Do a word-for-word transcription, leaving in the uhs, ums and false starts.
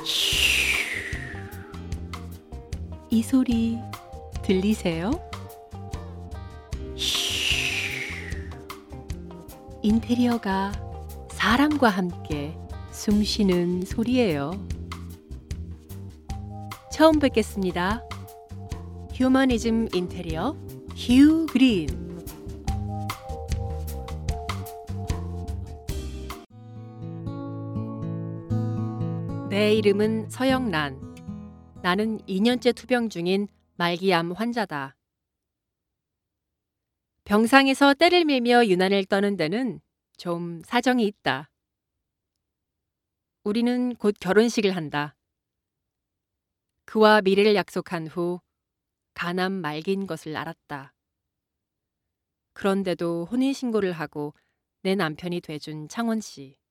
이 소리 들리세요? 인테리어가 사람과 함께 숨쉬는 소리예요. 처음 뵙겠습니다. 휴머니즘 인테리어 휴 그린. 내 이름은 서영란. 나는 이 년째 투병 중인 말기암 환자다. 병상에서 때를 밀며 유난을 떠는 데는 좀 사정이 있다. 우리는 곧 결혼식을 한다. 그와 미래를 약속한 후 간암 말기인 것을 알았다. 그런데도 혼인신고를 하고 내 남편이 돼준 창원 씨.